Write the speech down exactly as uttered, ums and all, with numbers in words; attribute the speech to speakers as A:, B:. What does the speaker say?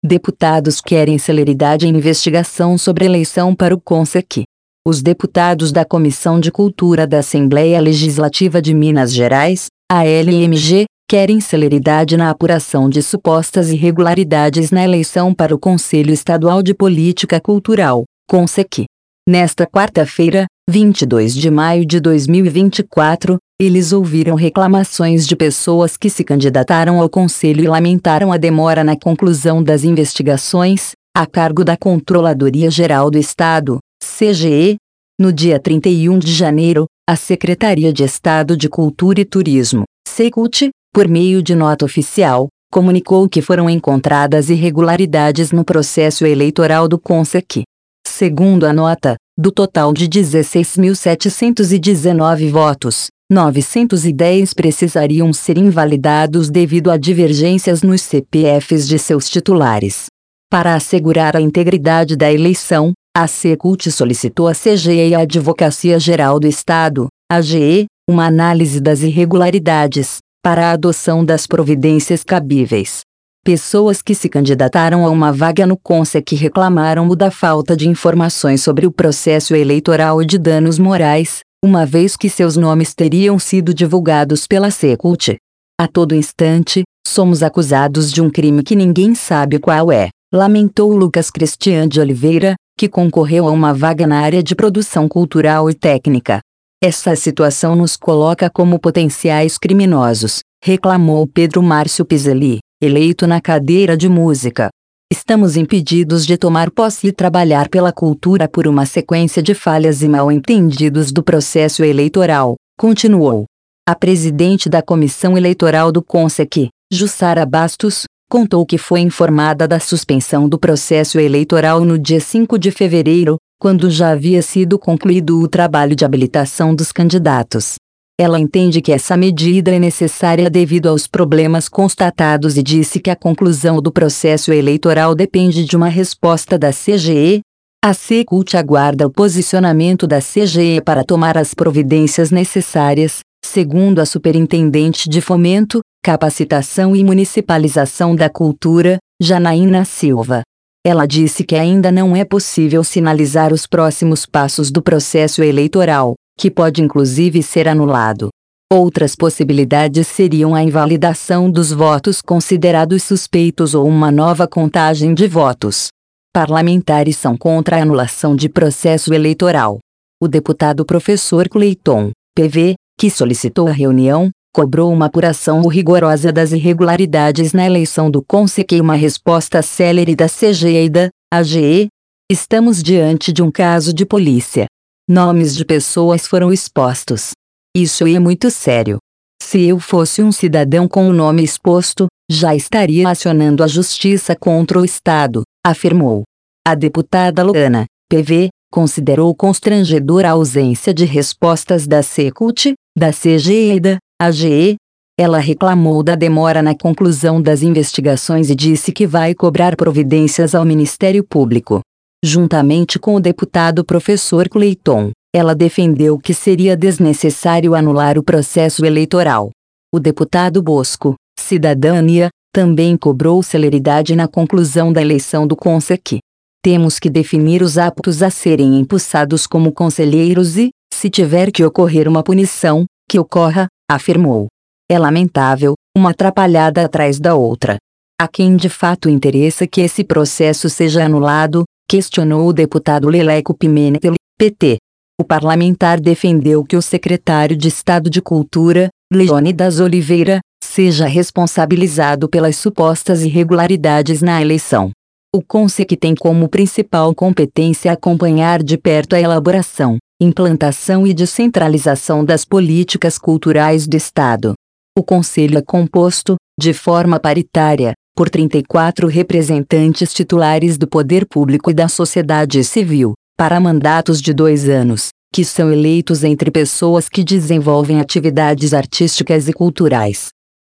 A: deputados querem celeridade em investigação sobre eleição para o CONSEC. Os deputados da Comissão de Cultura da Assembleia Legislativa de Minas Gerais, a L M G, querem celeridade na apuração de supostas irregularidades na eleição para o Conselho Estadual de Política Cultural, CONSEC. Nesta quarta-feira, vinte e dois de maio de dois mil e vinte e quatro, eles ouviram reclamações de pessoas que se candidataram ao Conselho e lamentaram a demora na conclusão das investigações, a cargo da Controladoria Geral do Estado, C G E. No dia trinta e um de janeiro, a Secretaria de Estado de Cultura e Turismo, SECUT, por meio de nota oficial, comunicou que foram encontradas irregularidades no processo eleitoral do CONSEC. Segundo a nota, do total de dezesseis mil setecentos e dezenove votos, novecentos e dez precisariam ser invalidados devido a divergências nos C P Fs de seus titulares. Para assegurar a integridade da eleição, a SECUT solicitou à C G E e à Advocacia Geral do Estado, A G E, uma análise das irregularidades, para a adoção das providências cabíveis. Pessoas que se candidataram a uma vaga no CONSEC reclamaram da falta de informações sobre o processo eleitoral e de danos morais, uma vez que seus nomes teriam sido divulgados pela SECUT. A todo instante, somos acusados de um crime que ninguém sabe qual é, lamentou Lucas Cristian de Oliveira, que concorreu a uma vaga na área de produção cultural e técnica. Essa situação nos coloca como potenciais criminosos, reclamou Pedro Márcio Piselli, eleito na cadeira de música. Estamos impedidos de tomar posse e trabalhar pela cultura por uma sequência de falhas e mal-entendidos do processo eleitoral, continuou. A presidente da Comissão Eleitoral do CONSEC, Jussara Bastos, contou que foi informada da suspensão do processo eleitoral no dia cinco de fevereiro, quando já havia sido concluído o trabalho de habilitação dos candidatos. Ela entende que essa medida é necessária devido aos problemas constatados e disse que a conclusão do processo eleitoral depende de uma resposta da C G E. A SECUT aguarda o posicionamento da C G E para tomar as providências necessárias, segundo a Superintendente de Fomento, Capacitação e Municipalização da Cultura, Janaína Silva. Ela disse que ainda não é possível sinalizar os próximos passos do processo eleitoral, que pode inclusive ser anulado. Outras possibilidades seriam a invalidação dos votos considerados suspeitos ou uma nova contagem de votos. Parlamentares são contra a anulação de processo eleitoral. O deputado professor Cleiton, P V, que solicitou a reunião, cobrou uma apuração rigorosa das irregularidades na eleição do CONSEC e uma resposta célere da C G E e da A G E. Estamos diante de um caso de polícia. Nomes de pessoas foram expostos. Isso é muito sério. Se eu fosse um cidadão com o nome exposto, já estaria acionando a justiça contra o Estado, afirmou. A deputada Luana, P V, considerou constrangedora a ausência de respostas da SECUT, da C G E e da A G E. Ela reclamou da demora na conclusão das investigações e disse que vai cobrar providências ao Ministério Público. Juntamente com o deputado professor Cleiton, ela defendeu que seria desnecessário anular o processo eleitoral. O deputado Bosco, Cidadania, também cobrou celeridade na conclusão da eleição do CONSEC. Temos que definir os aptos a serem empossados como conselheiros e, se tiver que ocorrer uma punição, que ocorra, afirmou. É lamentável, uma atrapalhada atrás da outra. A quem de fato interessa que esse processo seja anulado, questionou o deputado Leleco Pimentel, P T. O parlamentar defendeu que o secretário de Estado de Cultura, Leônidas Oliveira, seja responsabilizado pelas supostas irregularidades na eleição. O CONSEC tem como principal competência acompanhar de perto a elaboração, implantação e descentralização das políticas culturais do Estado. O Conselho é composto, de forma paritária, por trinta e quatro representantes titulares do poder público e da sociedade civil, para mandatos de dois anos, que são eleitos entre pessoas que desenvolvem atividades artísticas e culturais.